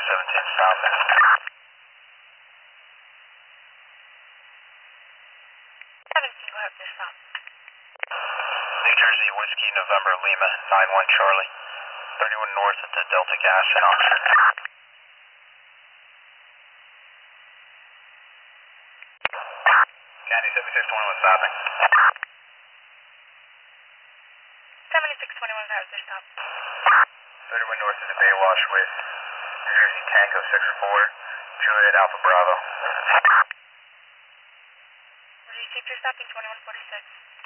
17 stopping. Go ahead, please stop. New Jersey Whiskey November Lima 91 Charlie. 31 north at the Delta Gas in Oxford. County 7621 stopping. 7621, go ahead, please stop. 31 north at the Baywatch with New Jersey Tango 64, Juliet Alpha Bravo. Received your stopping 2146.